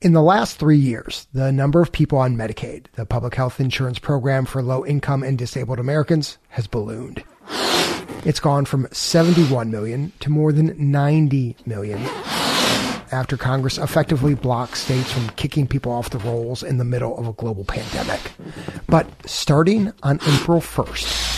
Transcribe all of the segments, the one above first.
In the last 3 years, the number of people on Medicaid, the public health insurance program for low-income and disabled Americans, has ballooned. It's gone from 71 million to more than 90 million after Congress effectively blocked states from kicking people off the rolls in the middle of a global pandemic. But starting on April 1st,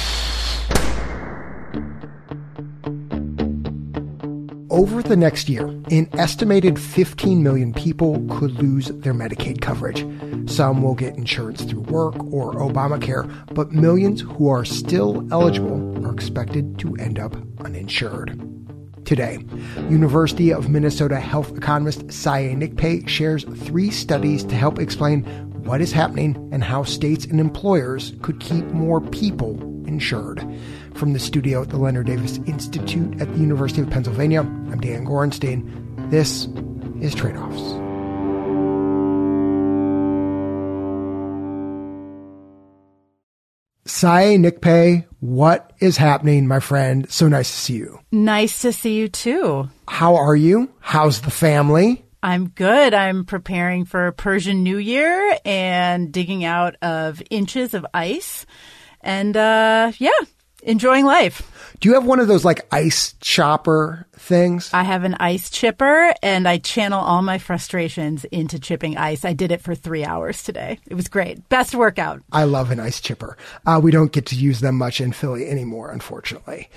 over the next year, an estimated 15 million people could lose their Medicaid coverage. Some will get insurance through work or Obamacare, but millions who are still eligible are expected to end up uninsured. Today, University of Minnesota health economist Saye Nikpe shares 3 studies to help explain what is happening and how states and employers could keep more people insured. From the studio at the Leonard Davis Institute at the University of Pennsylvania, I'm Dan Gorenstein. This is Trade-Offs. Saye Nikpe, what is happening, my friend? So nice to see you. Nice to see you too. How are you? How's the family? I'm good. I'm preparing for Persian New Year and digging out of inches of ice. And enjoying life. Do you have one of those like ice chopper things? I have an ice chipper, and I channel all my frustrations into chipping ice. I did it for 3 hours today. It was great. Best workout. I love an ice chipper. We don't get to use them much in Philly anymore, unfortunately.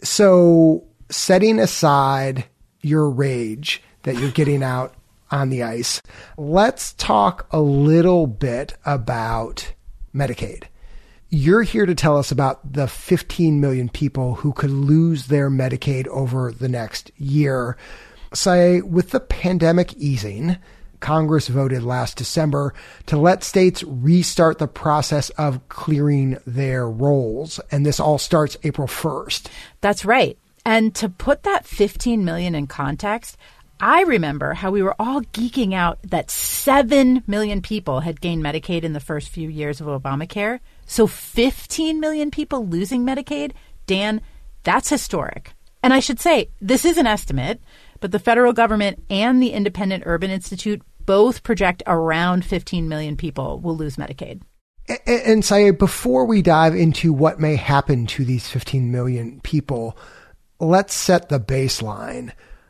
So setting aside your rage that you're getting out on the ice, let's talk a little bit about Medicaid. You're here to tell us about the 15 million people who could lose their Medicaid over the next year. Say, with the pandemic easing, Congress voted last December to let states restart the process of clearing their rolls. And this all starts April 1st. That's right. And to put that 15 million in context, I remember how we were all geeking out that 7 million people had gained Medicaid in the first few years of Obamacare. So 15 million people losing Medicaid, Dan, that's historic. And I should say, this is an estimate, but the federal government and the Independent Urban Institute both project around 15 million people will lose Medicaid. And Saye, before we dive into what may happen to these 15 million people, let's set the baseline.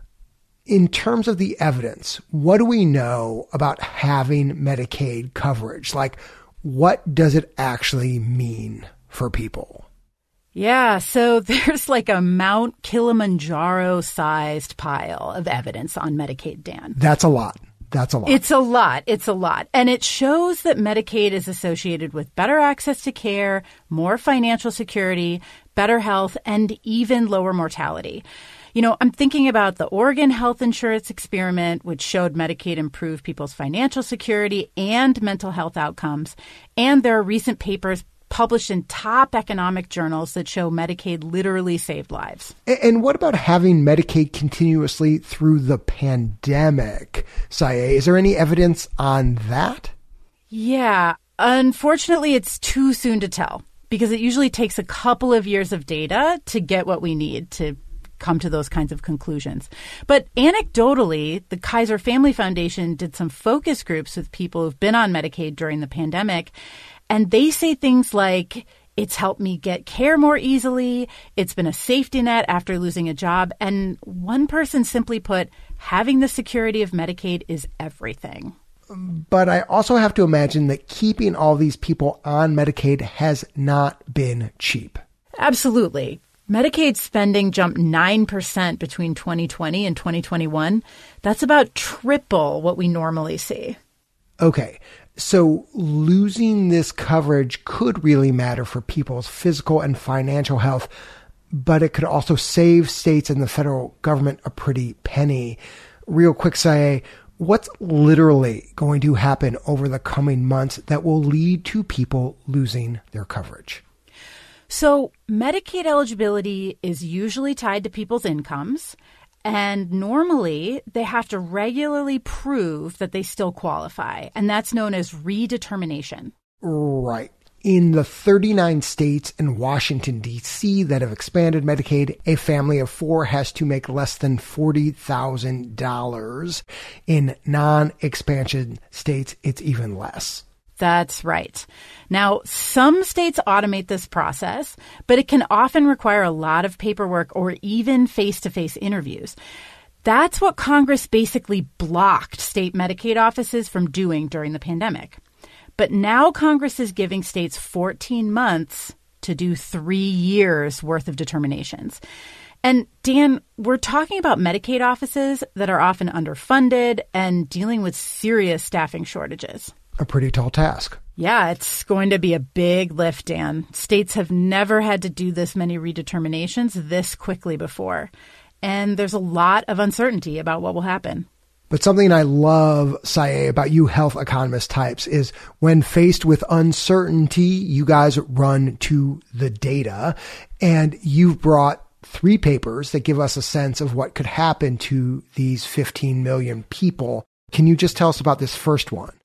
In terms of the evidence, what do we know about having Medicaid coverage? Like, what does it actually mean for people? Yeah, so there's like a Mount Kilimanjaro-sized pile of evidence on Medicaid, Dan. That's a lot. That's a lot. It's a lot. It's a lot. And it shows that Medicaid is associated with better access to care, more financial security, better health, and even lower mortality. You know, I'm thinking about the Oregon health insurance experiment, which showed Medicaid improved people's financial security and mental health outcomes. And there are recent papers published in top economic journals that show Medicaid literally saved lives. And what about having Medicaid continuously through the pandemic, Saye? Is there any evidence on that? Yeah, unfortunately, it's too soon to tell because it usually takes a couple of years of data to get what we need to come to those kinds of conclusions. But anecdotally, the Kaiser Family Foundation did some focus groups with people who've been on Medicaid during the pandemic, and they say things like, it's helped me get care more easily, it's been a safety net after losing a job, and one person simply put, having the security of Medicaid is everything. But I also have to imagine that keeping all these people on Medicaid has not been cheap. Absolutely. Medicaid spending jumped 9% between 2020 and 2021. That's about triple what we normally see. Okay, so losing this coverage could really matter for people's physical and financial health, but it could also save states and the federal government a pretty penny. Real quick, Saye, what's literally going to happen over the coming months that will lead to people losing their coverage? So Medicaid eligibility is usually tied to people's incomes, and normally they have to regularly prove that they still qualify, and that's known as redetermination. Right. In the 39 states and Washington, D.C. that have expanded Medicaid, a family of four has to make less than $40,000. In non-expansion states, it's even less. That's right. Now, some states automate this process, but it can often require a lot of paperwork or even face-to-face interviews. That's what Congress basically blocked state Medicaid offices from doing during the pandemic. But now Congress is giving states 14 months to do 3 years worth of determinations. And Dan, we're talking about Medicaid offices that are often underfunded and dealing with serious staffing shortages. A pretty tall task. Yeah, it's going to be a big lift, Dan. States have never had to do this many redeterminations this quickly before. And there's a lot of uncertainty about what will happen. But something I love, Saye, about you health economist types is when faced with uncertainty, you guys run to the data. And you've brought 3 papers that give us a sense of what could happen to these 15 million people. Can you just tell us about this first one?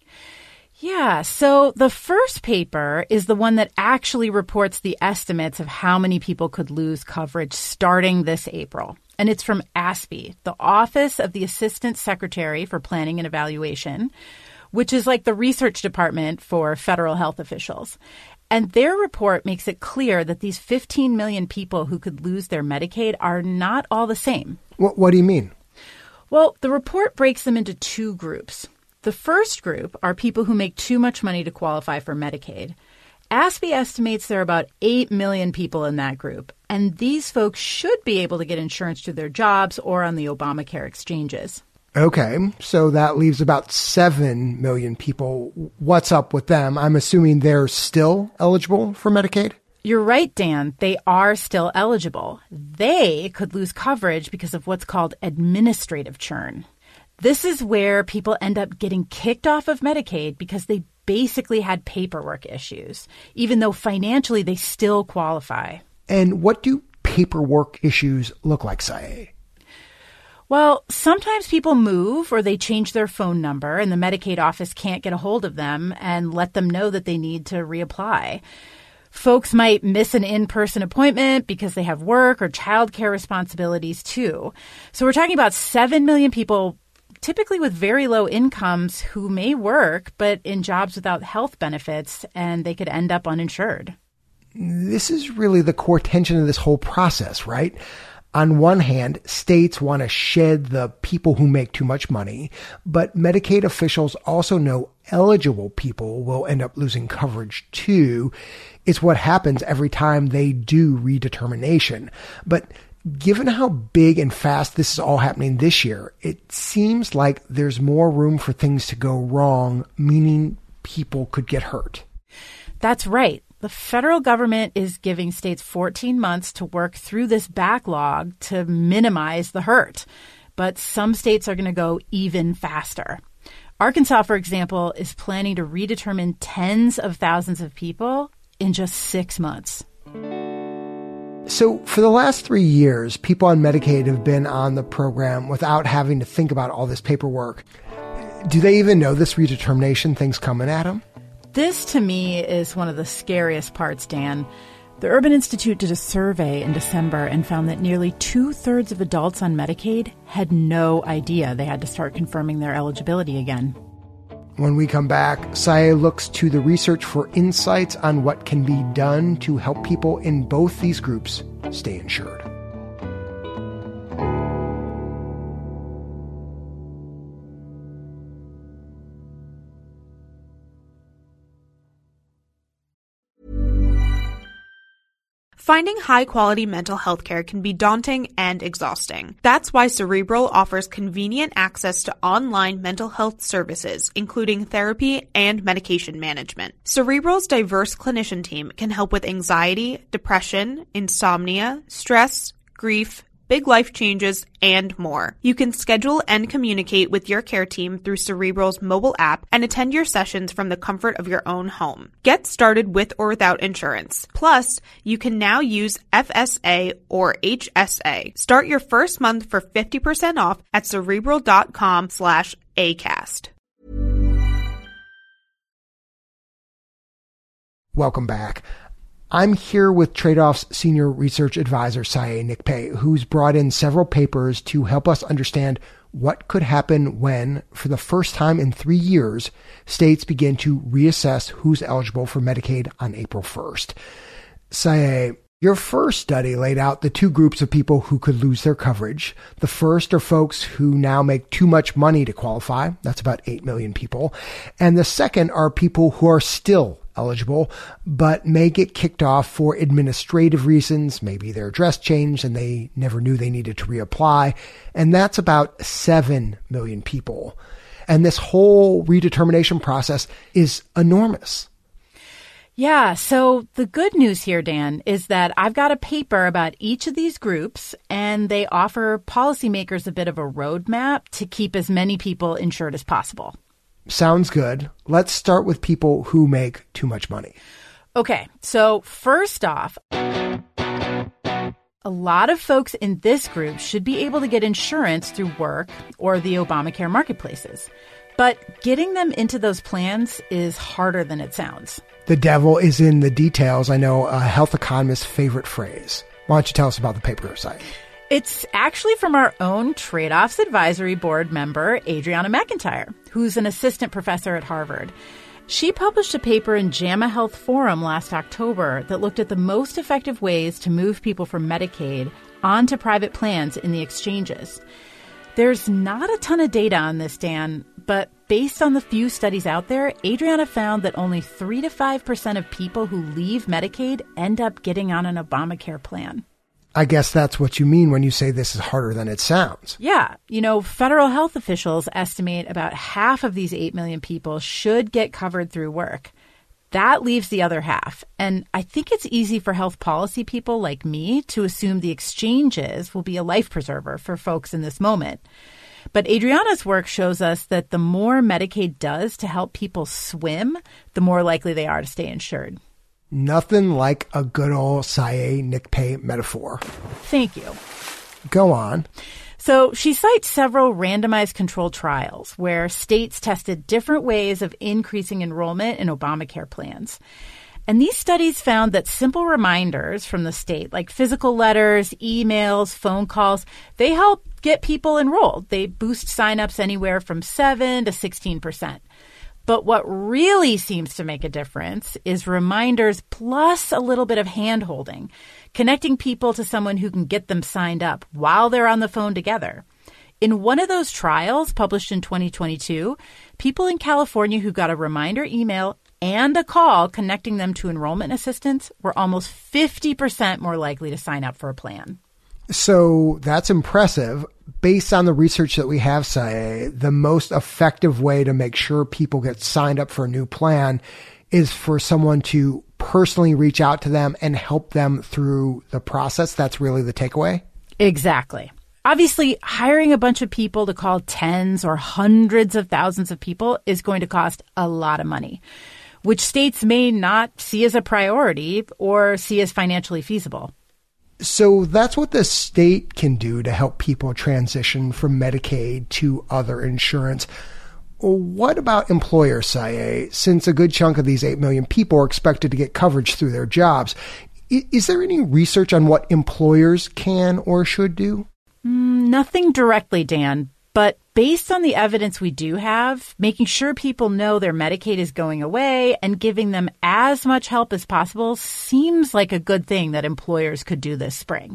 Yeah, so the first paper is the one that actually reports the estimates of how many people could lose coverage starting this April. And it's from ASPE, the Office of the Assistant Secretary for Planning and Evaluation, which is like the research department for federal health officials. And their report makes it clear that these 15 million people who could lose their Medicaid are not all the same. What do you mean? Well, the report breaks them into 2 groups. The first group are people who make too much money to qualify for Medicaid. ASPE estimates there are about 8 million people in that group, and these folks should be able to get insurance through their jobs or on the Obamacare exchanges. Okay, so that leaves about 7 million people. What's up with them? I'm assuming they're still eligible for Medicaid? You're right, Dan. They are still eligible. They could lose coverage because of what's called administrative churn. This is where people end up getting kicked off of Medicaid because they basically had paperwork issues, even though financially they still qualify. And what do paperwork issues look like, Saye? Well, sometimes people move or they change their phone number and the Medicaid office can't get a hold of them and let them know that they need to reapply. Folks might miss an in-person appointment because they have work or childcare responsibilities too. So we're talking about 7 million people typically with very low incomes who may work, but in jobs without health benefits, and they could end up uninsured. This is really the core tension of this whole process, right? On one hand, states want to shed the people who make too much money, but Medicaid officials also know eligible people will end up losing coverage too. It's what happens every time they do redetermination. But given how big and fast this is all happening this year, it seems like there's more room for things to go wrong, meaning people could get hurt. That's right. The federal government is giving states 14 months to work through this backlog to minimize the hurt. But some states are going to go even faster. Arkansas, for example, is planning to redetermine tens of thousands of people in just 6 months. So for the last 3 years, people on Medicaid have been on the program without having to think about all this paperwork. Do they even know this redetermination thing's coming at them? This, to me, is one of the scariest parts, Dan. The Urban Institute did a survey in December and found that nearly 2/3 of adults on Medicaid had no idea they had to start confirming their eligibility again. When we come back, Saye looks to the research for insights on what can be done to help people in both these groups stay insured. Finding high-quality mental health care can be daunting and exhausting. That's why Cerebral offers convenient access to online mental health services, including therapy and medication management. Cerebral's diverse clinician team can help with anxiety, depression, insomnia, stress, grief, big life changes, and more. You can schedule and communicate with your care team through Cerebral's mobile app and attend your sessions from the comfort of your own home. Get started with or without insurance. Plus, you can now use FSA or HSA. Start your first month for 50% off at Cerebral.com/ACAST. Welcome back. I'm here with Tradeoff's Senior Research Advisor, Saye Nikpay, who's brought in several papers to help us understand what could happen when, for the first time in 3 years, states begin to reassess who's eligible for Medicaid on April 1st. Saye, your first study laid out the two groups of people who could lose their coverage. The first are folks who now make too much money to qualify. That's about 8 million people. And the second are people who are still eligible, but may get kicked off for administrative reasons. Maybe their address changed and they never knew they needed to reapply. And that's about 7 million people. And this whole redetermination process is enormous. Yeah, so the good news here, Dan, is that I've got a paper about each of these groups, and they offer policymakers a bit of a roadmap to keep as many people insured as possible. Sounds good. Let's start with people who make too much money. Okay, so first off, a lot of folks in this group should be able to get insurance through work or the Obamacare marketplaces. But getting them into those plans is harder than it sounds. The devil is in the details. I know a health economist's favorite phrase. Why don't you tell us about the paper site? It's actually from our own Trade-Offs Advisory Board member, Adriana McIntyre, who's an assistant professor at Harvard. She published a paper in JAMA Health Forum last October that looked at the most effective ways to move people from Medicaid onto private plans in the exchanges. There's not a ton of data on this, Dan, but based on the few studies out there, Adriana found that only 3 to 5% of people who leave Medicaid end up getting on an Obamacare plan. I guess that's what you mean when you say this is harder than it sounds. Yeah. Federal health officials estimate about half of these 8 million people should get covered through work. That leaves the other half. And I think it's easy for health policy people like me to assume the exchanges will be a life preserver for folks in this moment. But Adriana's work shows us that the more Medicaid does to help people swim, the more likely they are to stay insured. Nothing like a good old Saye Nikpay metaphor. Thank you. Go on. So she cites several randomized controlled trials where states tested different ways of increasing enrollment in Obamacare plans. And these studies found that simple reminders from the state, like physical letters, emails, phone calls, they help get people enrolled. They boost signups anywhere from 7 to 16%. But what really seems to make a difference is reminders plus a little bit of hand-holding, connecting people to someone who can get them signed up while they're on the phone together. In one of those trials published in 2022, people in California who got a reminder email and a call connecting them to enrollment assistance were almost 50% more likely to sign up for a plan. So that's impressive. Based on the research that we have, Saye, the most effective way to make sure people get signed up for a new plan is for someone to personally reach out to them and help them through the process. That's really the takeaway? Exactly. Obviously, hiring a bunch of people to call tens or hundreds of thousands of people is going to cost a lot of money, which states may not see as a priority or see as financially feasible. So that's what the state can do to help people transition from Medicaid to other insurance. What about employers, Saye? Since a good chunk of these 8 million people are expected to get coverage through their jobs, is there any research on what employers can or should do? Nothing directly, Dan. But based on the evidence we do have, making sure people know their Medicaid is going away and giving them as much help as possible seems like a good thing that employers could do this spring.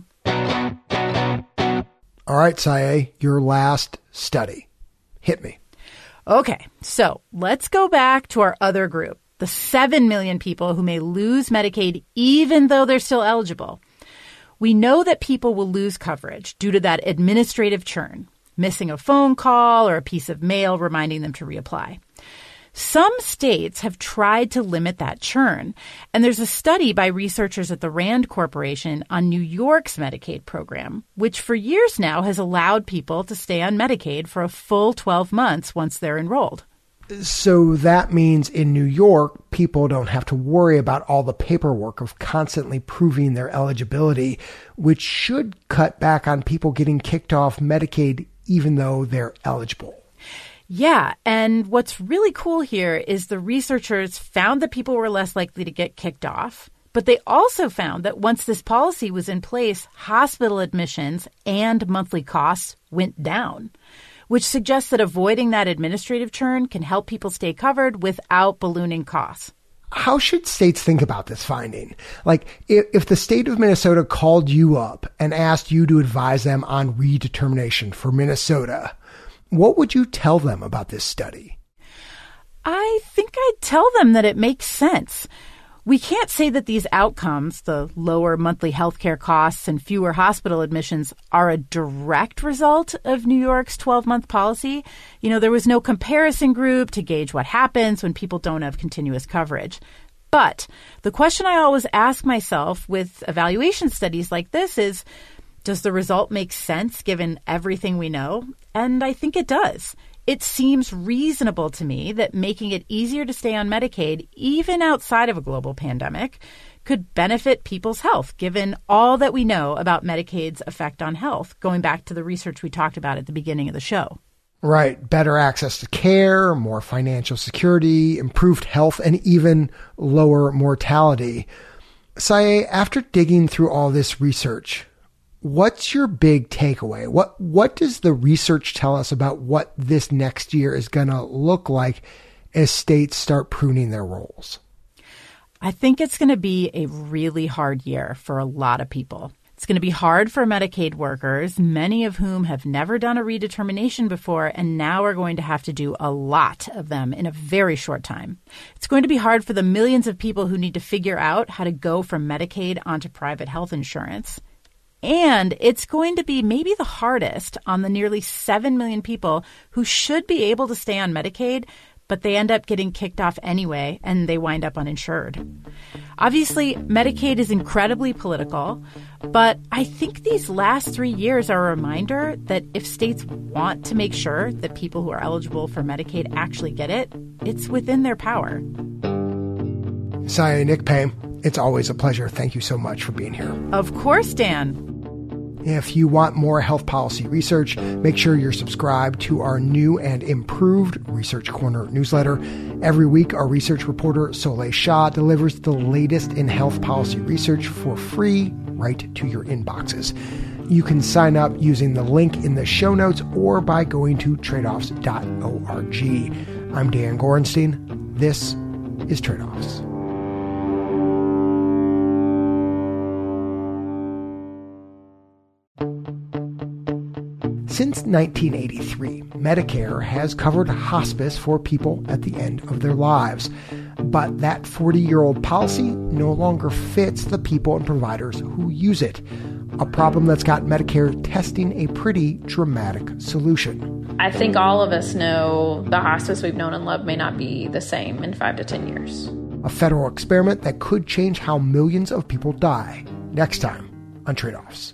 All right, Saye, your last study. Hit me. Okay, so let's go back to our other group, the 7 million people who may lose Medicaid even though they're still eligible. We know that people will lose coverage due to that administrative churn, missing a phone call or a piece of mail reminding them to reapply. Some states have tried to limit that churn, and there's a study by researchers at the Rand Corporation on New York's Medicaid program, which for years now has allowed people to stay on Medicaid for a full 12 months once they're enrolled. So that means in New York, people don't have to worry about all the paperwork of constantly proving their eligibility, which should cut back on people getting kicked off Medicaid even though they're eligible. Yeah, and what's really cool here is the researchers found that people were less likely to get kicked off, but they also found that once this policy was in place, hospital admissions and monthly costs went down, which suggests that avoiding that administrative churn can help people stay covered without ballooning costs. How should states think about this finding? Like, if the state of Minnesota called you up and asked you to advise them on redetermination for Minnesota, what would you tell them about this study? I think I'd tell them that it makes sense. We can't say that these outcomes, the lower monthly healthcare costs and fewer hospital admissions, are a direct result of New York's 12-month policy. You know, there was no comparison group to gauge what happens when people don't have continuous coverage. But the question I always ask myself with evaluation studies like this is, does the result make sense given everything we know? And I think it does. It seems reasonable to me that making it easier to stay on Medicaid, even outside of a global pandemic, could benefit people's health, given all that we know about Medicaid's effect on health, going back to the research we talked about at the beginning of the show. Right. Better access to care, more financial security, improved health, and even lower mortality. Saye, after digging through all this research, what's your big takeaway? What does the research tell us about what this next year is going to look like as states start pruning their roles? I think it's going to be a really hard year for a lot of people. It's going to be hard for Medicaid workers, many of whom have never done a redetermination before and now are going to have to do a lot of them in a very short time. It's going to be hard for the millions of people who need to figure out how to go from Medicaid onto private health insurance. And it's going to be maybe the hardest on the nearly 7 million people who should be able to stay on Medicaid, but they end up getting kicked off anyway, and they wind up uninsured. Obviously, Medicaid is incredibly political, but I think these last 3 years are a reminder that if states want to make sure that people who are eligible for Medicaid actually get it, it's within their power. Saye, Nick Payne, it's always a pleasure. Thank you so much for being here. Of course, Dan. If you want more health policy research, make sure you're subscribed to our new and improved Research Corner newsletter. Every week, our research reporter, Soleil Shah, delivers the latest in health policy research for free right to your inboxes. You can sign up using the link in the show notes or by going to tradeoffs.org. I'm Dan Gorenstein. This is Trade-Offs. Since 1983, Medicare has covered hospice for people at the end of their lives. But that 40-year-old policy no longer fits the people and providers who use it, a problem that's got Medicare testing a pretty dramatic solution. I think all of us know the hospice we've known and loved may not be the same in 5 to 10 years. A federal experiment that could change how millions of people die. Next time on Trade-Offs.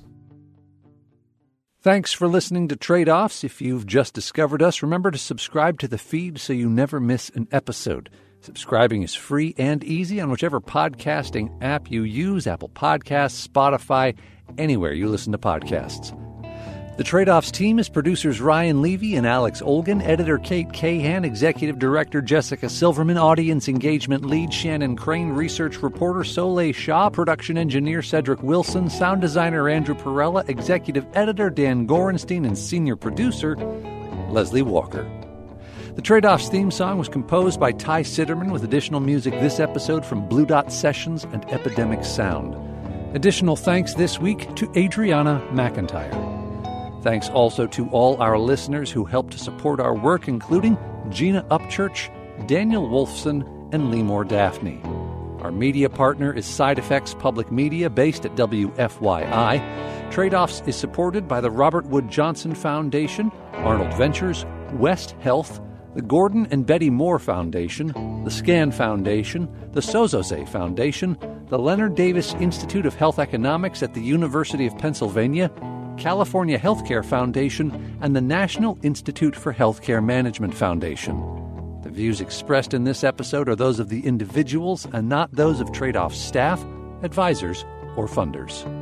Thanks for listening to Trade-Offs. If you've just discovered us, remember to subscribe to the feed so you never miss an episode. Subscribing is free and easy on whichever podcasting app you use, Apple Podcasts, Spotify, anywhere you listen to podcasts. The Trade-Offs team is producers Ryan Levy and Alex Olgin, editor Kate Cahan, executive director Jessica Silverman, audience engagement lead Shannon Crane, research reporter Soleil Shah, production engineer Cedric Wilson, sound designer Andrew Perella, executive editor Dan Gorenstein, and senior producer Leslie Walker. The Trade-Offs theme song was composed by Ty Sitterman with additional music this episode from Blue Dot Sessions and Epidemic Sound. Additional thanks this week to Adriana McIntyre. Thanks also to all our listeners who helped to support our work, including Gina Upchurch, Daniel Wolfson, and Lemore Daphne. Our media partner is Side Effects Public Media, based at WFYI. Trade-Offs is supported by the Robert Wood Johnson Foundation, Arnold Ventures, West Health, the Gordon and Betty Moore Foundation, the SCAN Foundation, the Sozose Foundation, the Leonard Davis Institute of Health Economics at the University of Pennsylvania, California Healthcare Foundation, and the National Institute for Healthcare Management Foundation. The views expressed in this episode are those of the individuals and not those of Trade-Offs staff, advisors, or funders.